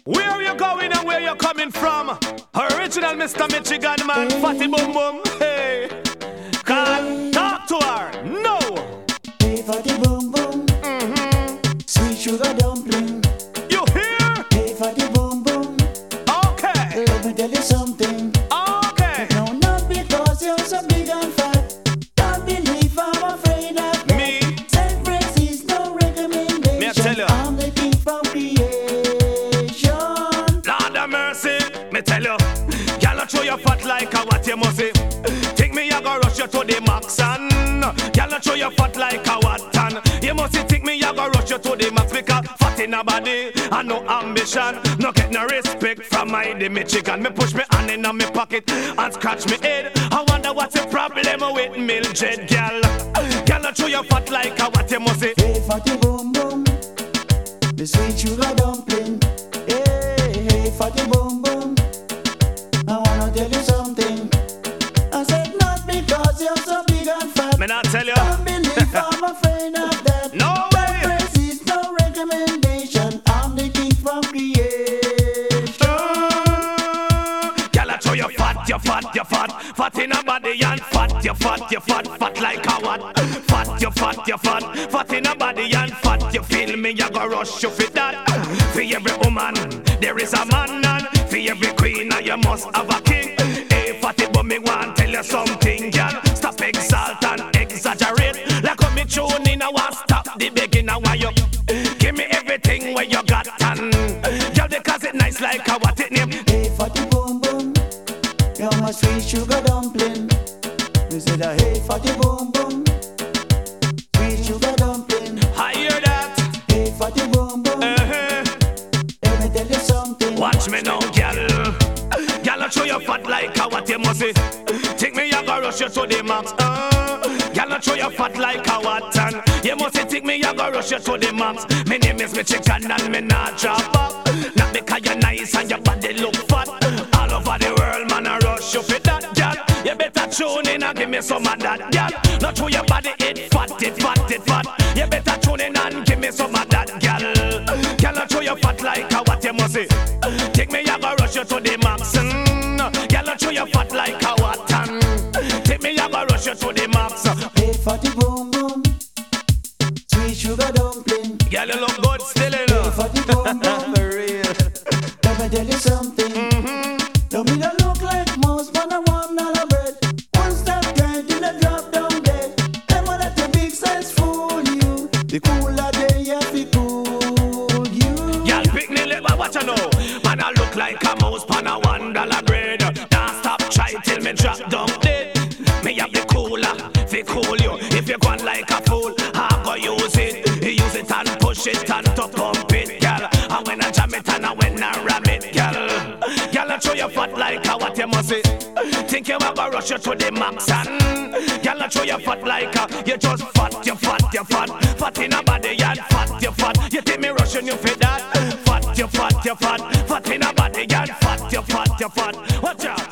Where you going and where you coming from? Original Mr. Michigan man, Fatty Boom Boom. Hey, can't talk to her. No. Hey, Fatty Boom Boom. Sweet sugar dumpling. You hear? Hey, Fatty Boom Boom. Okay. Let me tell you something. Okay. No, not because you're so big and fat. Don't believe I'm afraid of that. Me. Self-praise is no recommendation. Me I tell you. I'm the king from creation. Lord have mercy, me tell you. Y'all not show your fat like a what you must say. Think me I go rush you to the max and y'all not show your fat like a what and you must think me I go rush you to the max because fat in a body and no ambition. No get no respect from my the Michigan. Me push me hand in me pocket and scratch me head. I wonder what's the problem with Mildred, girl. Y'all not show your fat like a what you must say. Hey, Fatty Boom Boom. The sweet sugar dumpling. Hey, Fatty Boom Boom. I wanna tell you something. I said not because you're so big and fat. Me not tell you. Don't believe I'm afraid of that. No way. Praise is no recommendation. I'm the king from creation. Girl, I show you fat, you fat, you fat. Fat in a body and fat, you fat, you fat. Fat like a what? Fat, you fat, you fat. Fat in a body and fat. You feel me, you go rush you fit that. For every woman, there is a man and for every queen, you must have a king. Hey, fatty, but me want tell you something, girl. Stop exalt and exaggerate. Like when me tune in, I want stop the beginning. Why you give me everything where you got and girl, because it nice like a what it name. Hey, Fatty Boom Boom. You're my sweet sugar dumpling. We said, hey, Fatty Boom Boom. Sweet sugar dumpling. I hear that. Hey, Fatty Boom Boom. Let me tell you something. Watch me now, girl. Girl, I show you fat like a what you must say. Think me I go rush you to the max. Girl, I show you fat like a what and you must think me I go rush you to the max. My name is Michigan and me not drop up. Not because you're nice and your body look fat. All over the world, man, I rush you for that, girl. You better tune in and give me some of that, girl. Not show your body it fat, it fat, it fat. You better tune in and give me some of that, girl. Girl, I show you fat like a what you must say. Take me, I go rush you to the max. Girl, I show you fat like a what and take me, I go rush you to the max. Hey, Fatty Boom Boom. Sweet sugar dumpling. Girl, you look good still, you Hey, know. Fatty Boom Boom. For real. Let me tell you something. Don't me don't look like most, but I want $1 bread. One step grind till I drop down dead. Them one let the big size fool you. The cooler day, yeah, fi cool you. Y'all pick me lip, watch I know. Man, I look like a mouse pan a $1 bread. Don't stop, try till me drop down dead. Me have the cooler, fi cool you. If you gone like a fool, I go use it. Use it and push it and to pump it, girl. And when I jam it and when I ram it, girl. Girl, I show you fat like a what you must say. Think you ever rush you to the max and girl, I show you fat like a you just fat, you fat, you fat. Fat in a body and fat, you fat. You think me rushing you for that? Fat, you fat, you fat. Fat in a body and fat, you fat, you fat. Watch out.